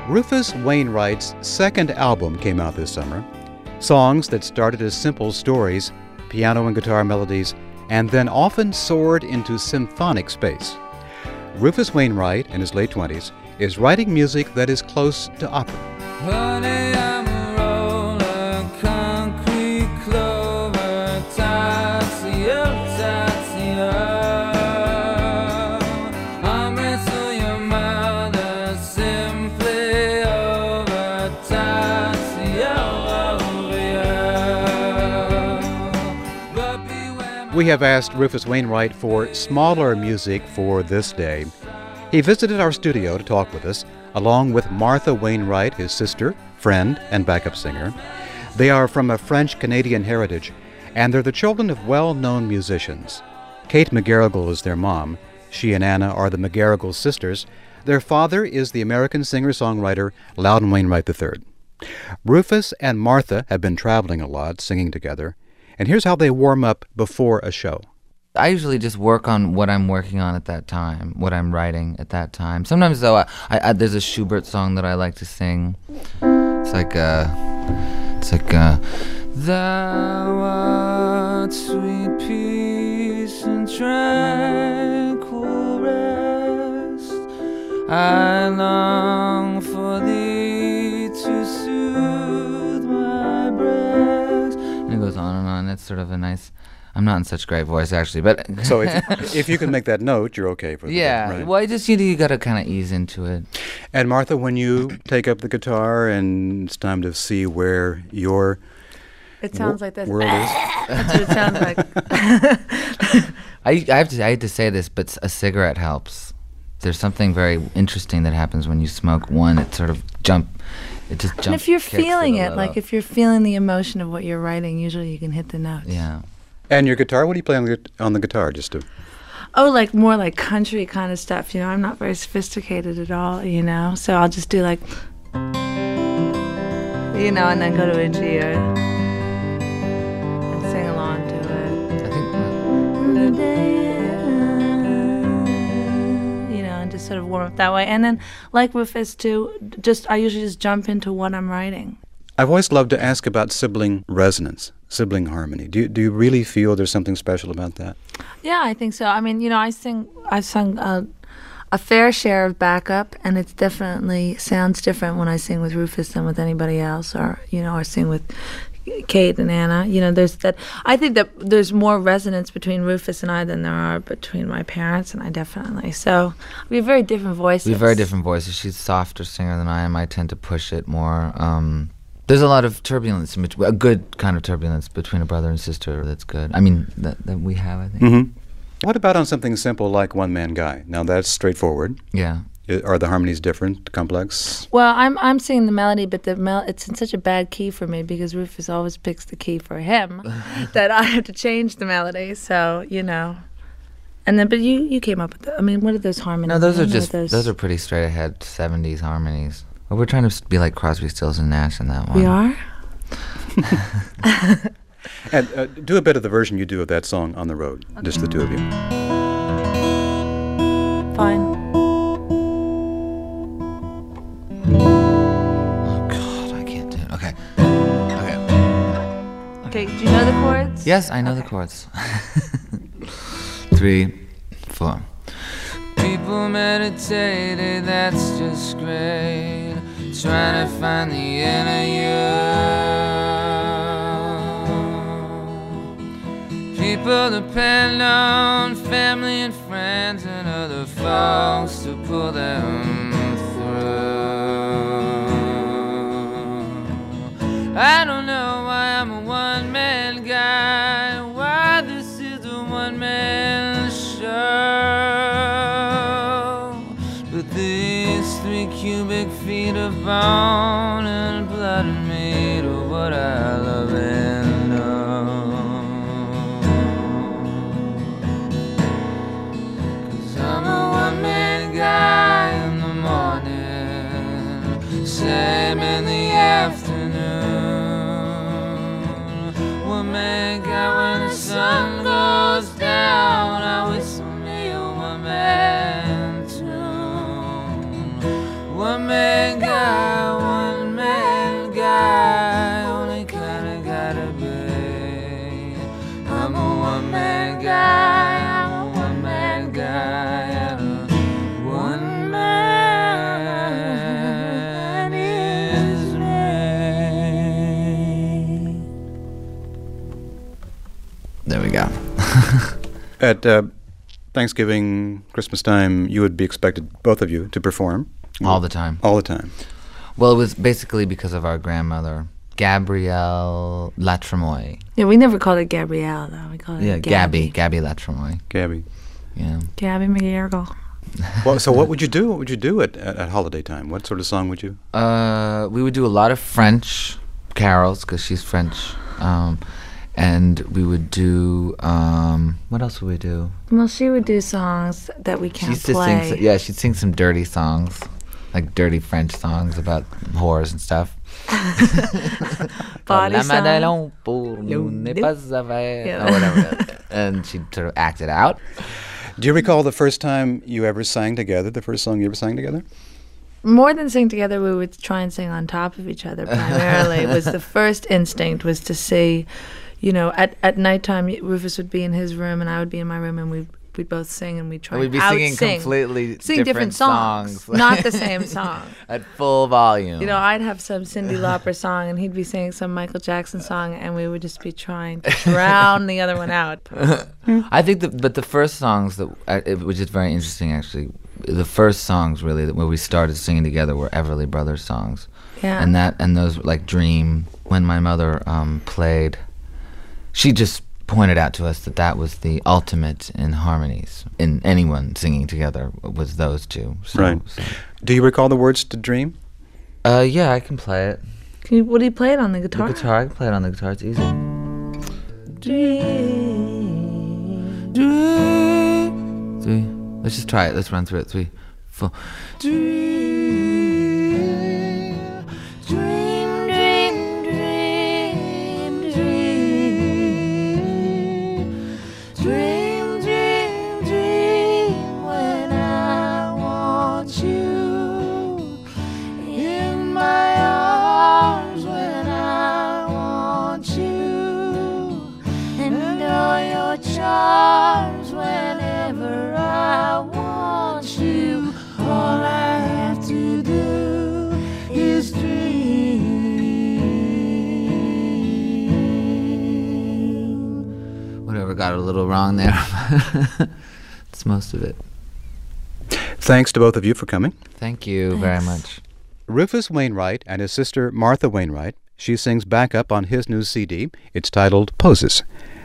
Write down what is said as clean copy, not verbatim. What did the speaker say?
Rufus Wainwright's second album came out this summer. Songs that started as simple stories, piano and guitar melodies, and then often soared into symphonic space. Rufus Wainwright, in his late 20s, is writing music that is close to opera. Honey, I'm a roller, concrete clover, Tatio, Tatio. I'll wrestle your mother simply over Tatio, over you. But beware. We have asked Rufus Wainwright for smaller music for this day. He visited our studio to talk with us, along with Martha Wainwright, his sister, friend, and backup singer. They are from a French-Canadian heritage, and they're the children of well-known musicians. Kate McGarrigle is their mom. She and Anna are the McGarrigle sisters. Their father is the American singer-songwriter Loudon Wainwright III. Rufus and Martha have been traveling a lot, singing together, and here's how they warm up before a show. I usually just work on what I'm working on at that time, what I'm writing at that time. Sometimes, though, I there's a Schubert song that I like to sing. It's like Thou art sweet peace and tranquil rest. I long for thee to soothe my breast. And it goes on and on. It's sort of a nice... I'm not in such great voice, actually, but... So if you can make that note, you're okay for the yeah, day, right? well, you got to kind of ease into it. And Martha, when you take up the guitar and it's time to see where your It sounds like this. world is... That's what it sounds like. I hate to say this, but a cigarette helps. There's something very interesting that happens when you smoke one. It just jumps. And if you're kicks feeling a it, like little. if you're feeling the emotion of what you're writing, usually you can hit the notes. Yeah. And your guitar, what do you play on the guitar, just to... Oh, like more like country kind of stuff, you know. I'm not very sophisticated at all, you know. So I'll just do like, you know, and then go to a G and sing along to it. I think You know, and just sort of warm up that way. And then, like Rufus too, I usually just jump into what I'm writing. I've always loved to ask about sibling resonance, sibling harmony. Do you really feel there's something special about that? Yeah, I think so. I mean, you know, I've sung a fair share of backup, and it definitely sounds different when I sing with Rufus than with anybody else, or sing with Kate and Anna. You know, I think that there's more resonance between Rufus and I than there are between my parents and I, definitely. So we have very different voices. we have very different voices. She's a softer singer than I am. I tend to push it more. There's a lot of turbulence, a good kind of turbulence between a brother and sister that's good. I mean, that we have, I think. Mm-hmm. What about on something simple like One Man Guy? Now that's straightforward. Yeah. Are the harmonies different, complex? Well, I'm singing the melody, but it's in such a bad key for me because Rufus always picks the key for him that I have to change the melody. So, you know. And then, but you came up with I mean, what are those harmonies? No, those are pretty straight ahead 70s harmonies. Well, we're trying to be like Crosby, Stills, and Nash in that one. We are? And do a bit of the version you do of that song on the road, just the two of you. Fine. Oh, God, I can't do it. Okay. Okay, do you know the chords? Yes, I know the chords. 3, 4. People meditated, that's just great. Trying to find the inner you. People depend on family and friends and other folks to pull them through. I don't know why I'm a one-man guy, why this is a one-man show. But these 3 cubic feet of bone and blood are made of what I love and know. 'Cause I'm a one-man guy in the morning, same in the afternoon. One-man guy when the sun goes down, I whistle me a one-man tune. One-man guy. At Thanksgiving, Christmas time, you would be expected, both of you, to perform. All the time. All the time. Well, it was basically because of our grandmother, Gabrielle Latremoy. Yeah, we never called it Gabrielle, though. We called it Gabby Latremoy. Gabby. Yeah. Gabby McGarrigle. Well, so what would you do? What would you do at holiday time? What sort of song would you? We would do a lot of French carols because she's French, and we would do. What else would we do? Well, she would do songs that we can't play. She'd sing some dirty songs, like dirty French songs about whores and stuff. Body song. Or Yeah. whatever. And she'd sort of act it out. Do you recall the first time you ever sang together? The first song you ever sang together? More than sing together, we would try and sing on top of each other primarily. It was the first instinct was to see, at nighttime, Rufus would be in his room and I would be in my room, and we'd both sing, and we'd try We'd and be singing completely different songs. Not the same song. At full volume. I'd have some Cyndi Lauper song and he'd be singing some Michael Jackson song, and we would just be trying to drown the other one out. I think but the first songs which is very interesting actually, the first songs really where we started singing together were Everly Brothers songs. Yeah. And those like Dream, when my mother played, she just pointed out to us that was the ultimate in harmonies in anyone singing together was those two. Right. Do you recall the words to Dream? Yeah, I can play it. Would he play it on the guitar? The guitar, I can play it on the guitar. It's easy. Dream. Dream. 3. Let's just try it. Let's run through it. 3, 4. Dream. Dream, dream, dream, dream. Dream, dream, dream when I want you in my arms, when I want you, and all your charms whenever I want you. All I have to do is dream. Whatever, got it a little wrong there. It's most of it. Thanks to both of you for coming. Thank you very much. Rufus Wainwright and his sister Martha Wainwright. She sings backup on his new CD. It's titled Poses.